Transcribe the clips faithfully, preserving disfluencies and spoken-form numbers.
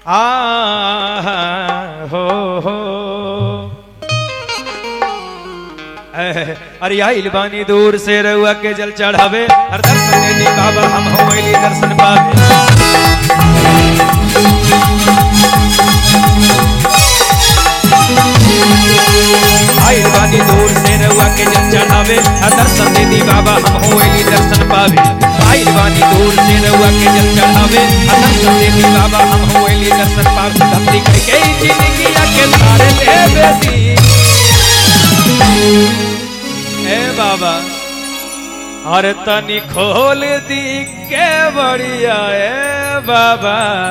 आ हो हो अरे आइल बानी दूर से रउआ के जल चढ़ावे हर दर्शन दे दी बाबा हम होइली दर्शन पावे आइल बानी दूर से रउआ के जल चढ़ावे हर दर्शन दे दी बाबा हम होइली दर्शन पावे आइल बानी दूर से रउआ के जल चढ़ावे हर दर्शन दे दी बाबा हम होइली दर्शन पावे भक्ति करके जिंदगी के तारे ले बेटी ए बाबा अरे तनी खोल दी के बढ़िया ए बाबा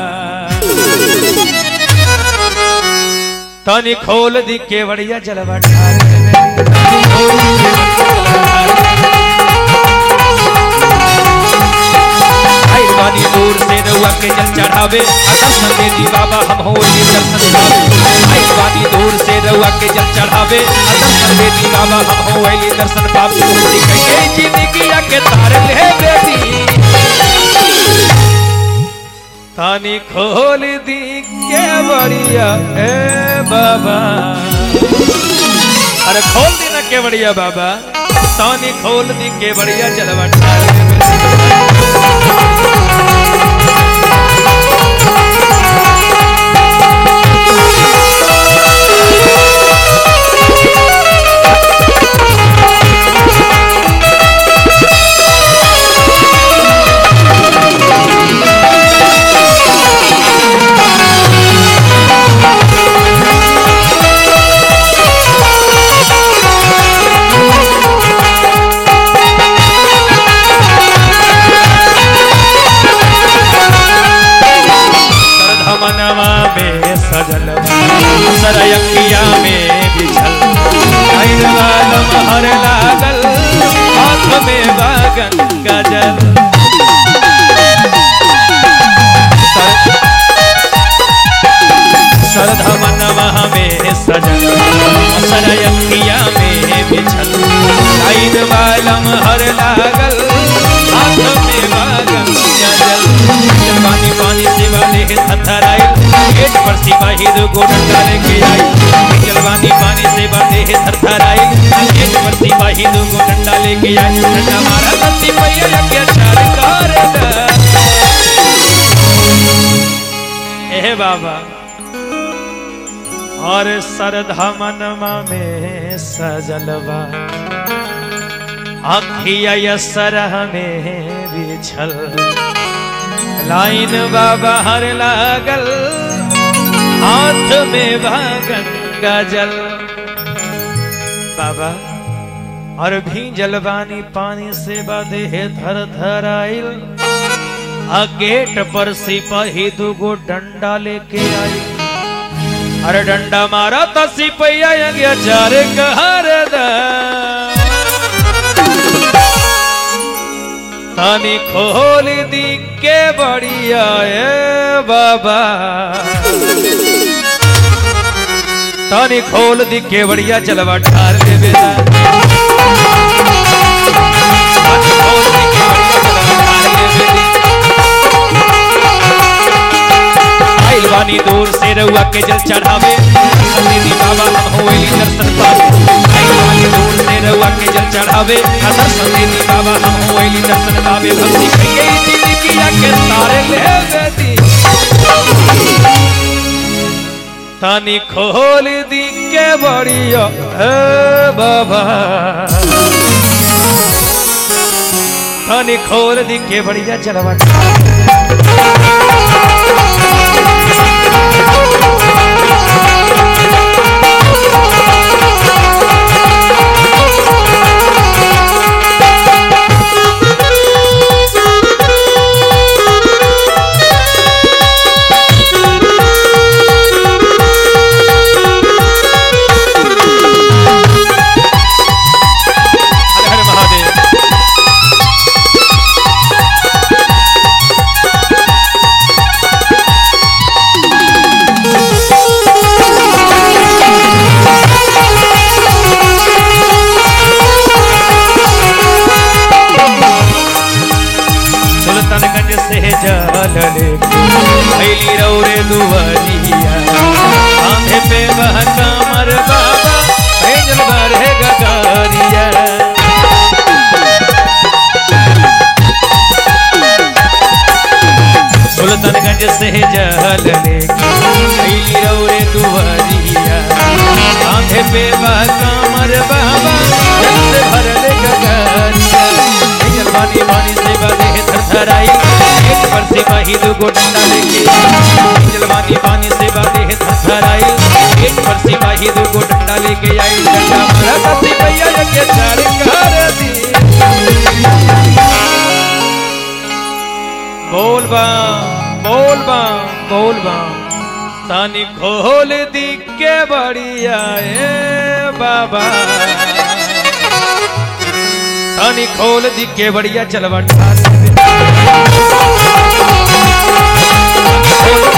तनी खोल दी के बढ़िया जलवा ढाल बानी दूर से रउआ के जल चढ़ावे दर्शन दे दी बाबा हम होइली दर्शन पावे आइल बानी दूर से रउआ के जल चढ़ावे दर्शन दे दी बाबा हम होइली दर्शन पावे के जिंदगी के तार ले बेटी तानी खोल दी के बढ़िया ए बाबा अरे खोल दी ना के बढ़िया बाबा तानी खोल दी के बढ़िया जलवा ढाल सरयकिया में बिछल आइल वालम हर लागल हाथ में बागन गजल सरधमनवा में सजल सरयकिया में बिछल आइल वालम हर लागल हाथ में बागन गजल पानी पानी से वाले थथराइल गेट पर सिपाही दो गोडन डाले के आई जलवानी पानी से बाते है थरथराई गेट पर सिपाही दो गोडन डाले के आई ठंडा मारा तत्ती पैया के चार कर ए बाबा और सरधमनमा में सजलवा आँखिया यसरह में बिछल लाइन बाबा हर लागल हाथ में भागन गजल बाबा और भी जलवानी पानी से बाधे है धर धर आइल आ गेट पर सिपाही दुगो डंडा लेके आई अरे डंडा मारा तो सिपैया गया चार कहर तानी खोल दी के बढ़िया ए बाबा तानी खोल दी के बढ़िया जलवा ढाल ले बेटा तानी खोल दी के बढ़िया जलवा ढाल ले बेटी आइल बानी दूर से रउआ के जल चढ़ावे दीदी बाबा हम होइली दर्शन पावे आइल बानी दूर से रउआ के जल चढ़ावे दर्शन दीदी बाबा हम होइली दर्शन पावे भक्ति करके जिंदगी के तारे ले बेटी तानी खोल दी के बढ़िया ए बाबा तानी खोल दी के बढ़िया जलवा से जल लेके कैली रौरे दुवरिया कांधे पे बा कमर बाबा जल से भरल गगरिया जलवानी पानी से बादे थरथराई एक पर से वही दुगो डंडा लेके जलवानी पानी से बादे थरथराई एक पर से वही दुगो डंडा लेके आई डंडा मारा कसी भैया के चार कर दी बोल बा बोल बा बोल बा तानी खोल दी के बढ़िया ए बाबा तानी खोल दी के बढ़िया चलवा ठार